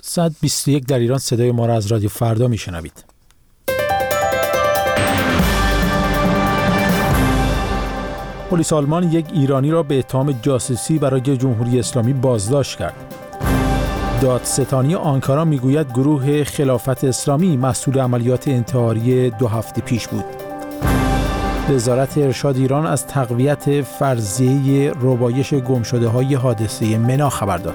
721 در ایران. صدای ما را از رادیو فردا میشنوید. پلیس آلمان یک ایرانی را به اتهام جاسوسی برای جمهوری اسلامی بازداشت کرد. دادستانی آنکارا میگوید گروه خلافت اسلامی مسئول عملیات انتحاری 2 هفته پیش بود. وزارت ارشاد ایران از تقویت فرضیه ربایش گمشده‌های حادثه منا خبر داد.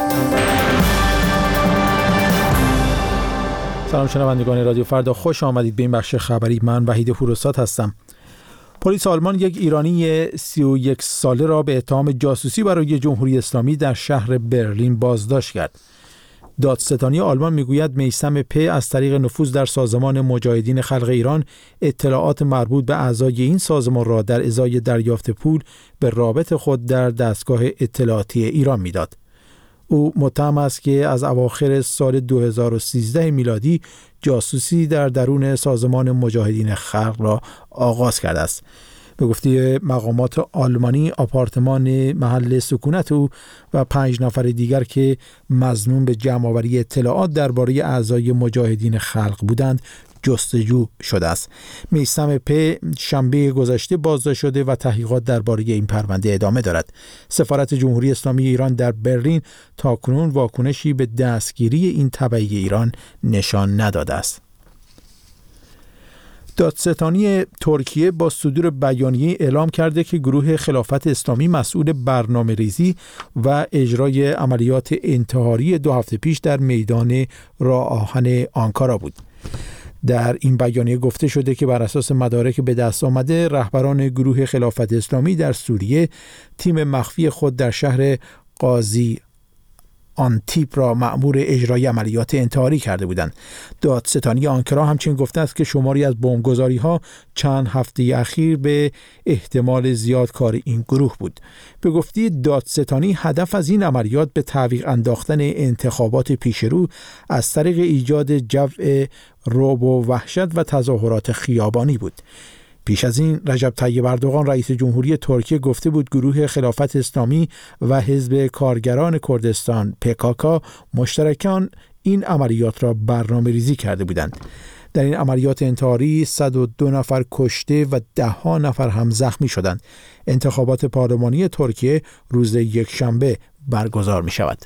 سلام شنوندگان رادیو فردا، خوش آمدید به این بخش خبری. من وحید پوروسات هستم. پلیس آلمان یک ایرانی 31 ساله را به اتهام جاسوسی برای جمهوری اسلامی در شهر برلین بازداشت کرد. دادستانی آلمان میگوید میثم پ از طریق نفوذ در سازمان مجاهدین خلق ایران اطلاعات مربوط به اعضای این سازمان را در ازای دریافت پول به رابط خود در دستگاه اطلاعاتی ایران میداد. او متهم است که از اواخر سال 2013 میلادی جاسوسی در درون سازمان مجاهدین خلق را آغاز کرده است. به گفته مقامات آلمانی، آپارتمان محل سکونت او و 5 نفر دیگر که مظنون به جمع‌آوری اطلاعات درباره اعضای مجاهدین خلق بودند جستجو شده است. میثم پ شنبه گذشته بازداشت شده و تحقیقات درباره این پرونده ادامه دارد. سفارت جمهوری اسلامی ایران در برلین تاکنون واکنشی به دستگیری این تبعی ایران نشان نداده است. دادستانی ترکیه با صدور بیانیه اعلام کرده که گروه خلافت اسلامی مسئول برنامه‌ریزی و اجرای عملیات انتحاری 2 هفته پیش در میدان راه آهن آنکارا بود. در این بیانیه گفته شده که بر اساس مدارک به دست آمده رهبران گروه خلافت اسلامی در سوریه تیم مخفی خود در شهر قاضی آنتیپ را مأمور اجرای عملیات انتحاری کرده بودند. دادستانی آنکارا همچنین گفته است که شماری از بمبگذاری‌ها چند هفته اخیر به احتمال زیاد کار این گروه بود. به گفته دادستانی هدف از این عملیات به تعویق انداختن انتخابات پیشرو از طریق ایجاد جو رعب و وحشت و تظاهرات خیابانی بود. پیش از این رجب طیب اردوغان رئیس جمهوری ترکیه گفته بود گروه خلافت اسلامی و حزب کارگران کردستان PKK مشترکان این عملیات را برنامه‌ریزی کرده بودند. در این عملیات انتحاری 102 نفر کشته و 10 نفر هم زخمی شدند. انتخابات پارلمانی ترکیه روز یکشنبه برگزار می شود.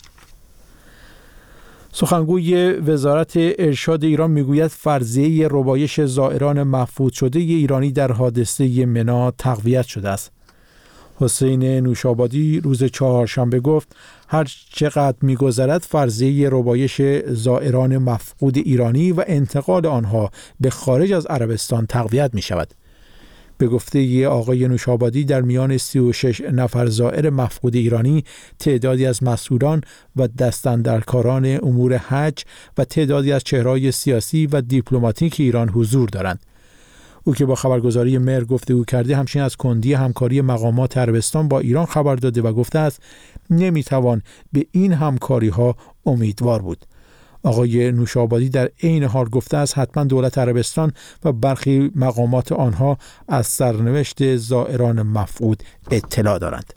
سخنگوی وزارت ارشاد ایران میگوید فرضیه ربایش زائران مفقود شده ایرانی در حادثه منا تقویت شده است. حسین نوشابادی روز چهارشنبه گفت هر چقدر می‌گذرد فرضیه ربایش زائران مفقود ایرانی و انتقال آنها به خارج از عربستان تقویت می‌شود. به گفته آقای نوشابادی در میان 36 نفر زائر مفقود ایرانی تعدادی از مسئولان و دستاندرکاران امور حج و تعدادی از چهره‌های سیاسی و دیپلماتیک ایران حضور دارند. او که با خبرگزاری مهر گفتگو کرده همچنین از کندی همکاری مقامات عربستان با ایران خبر داده و گفته است نمیتوان به این همکاری‌ها امیدوار بود. آقای نوشابادی در عین حال گفته است حتما دولت عربستان و برخی مقامات آنها از سرنوشت زائران مفقود اطلاع دارند.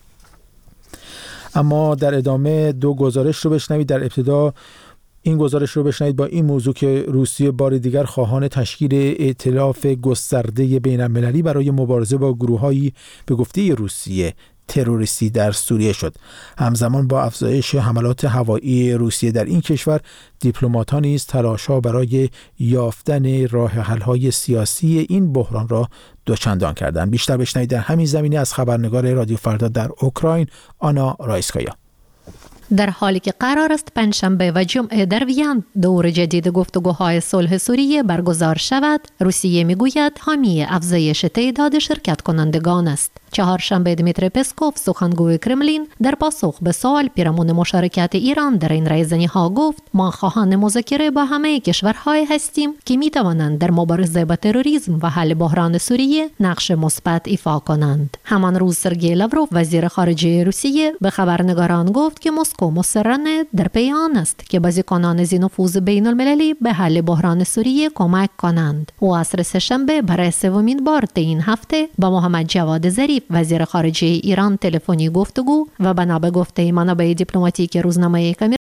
اما در ادامه 2 گزارش رو بشنوید. در ابتدا این گزارش رو بشنوید با این موضوع که روسیه بار دیگر خواهان تشکیل ائتلاف گسترده بین‌المللی برای مبارزه با گروه‌هایی به گفته روسیه تروریستی در سوریه شد. همزمان با افزایش حملات هوایی روسیه در این کشور، دیپلمات‌ها نیز تلاش‌ها برای یافتن راه حل‌های سیاسی این بحران را دوچندان کردند. بیشتر بشنوید در همین زمینه از خبرنگار رادیو فردا در اوکراین آنا رایسکایا. در حالی که قرار است پنجشنبه و جمعه در وین دور جدید گفتگوهای صلح سوریه برگزار شود، روسیه میگوید حامی افزایش تعداد شرکت کنندگان است. چهارشنبه دمیتری پسکوف سخنگوی کرملین در پاسخ به سوال پیرامون مشارکت ایران در این رایزنی‌ها گفت ما خواهان مذاکره با همه کشورهای هستیم که میتوانند در مبارزه با تروریسم و حل بحران سوریه نقش مثبت ایفا کنند. همان روز سرگئی لاوروف وزیر خارجه روسیه به خبرنگاران گفت که مسکو مصرانه در پی آن است که بازیکنان ذی-نفوذ بین‌المللی به حل بحران سوریه کمک کنند. او عصر سه‌شنبه برای سومین بار این هفته با محمد جواد ظریف وزیر خارجه ایران تلفنی گفتگو و بنا به گفته منابع دیپلماتیک روزنامه